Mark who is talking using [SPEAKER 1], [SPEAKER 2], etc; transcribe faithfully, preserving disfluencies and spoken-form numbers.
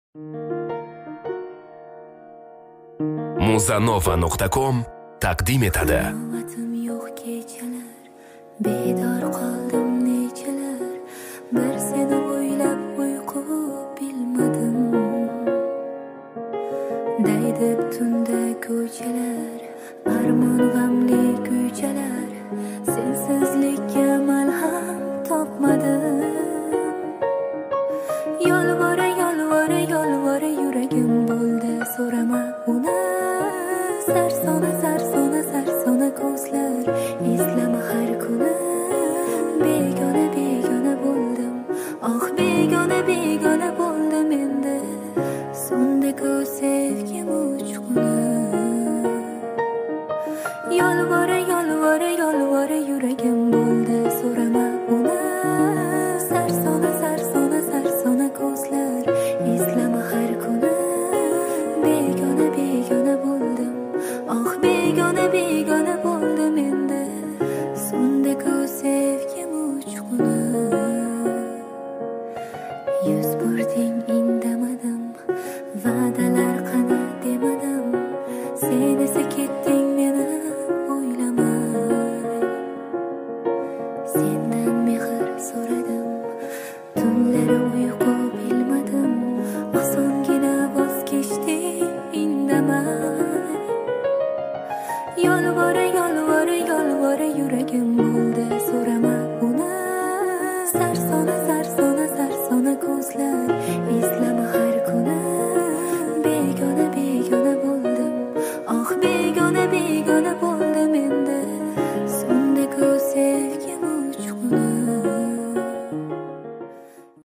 [SPEAKER 1] muzanova nuqta com taqdim etadi.
[SPEAKER 2] Qanotim yo'q kechalar, bedor qoldim nechalar, bir seni o'ylab uyqu bilmadim. Daydib tunda ko'chalar, armon g'amli ko'chalar, sensizlikka malham topmadim. Yolvora yolvora yolvora yuragim bo'ldi, so'rama uni. Sarsona sarsona sarsona ko'zlar, eslama har kuni. Begona begona bo'ldim, oh begona begona bo'ldim endi. So'ndi-ku sevgim uchquni. Yolvora yolvora yolvora yuragim bo'ldi, so'rama uni. Sarsona sarsona sarsona ko'zlar, eslama har kuni. Begona begona bo'ldim, oh begona begona bo'ldim endi. So'ndi-ku sevgim uchquni. Yuz burding inda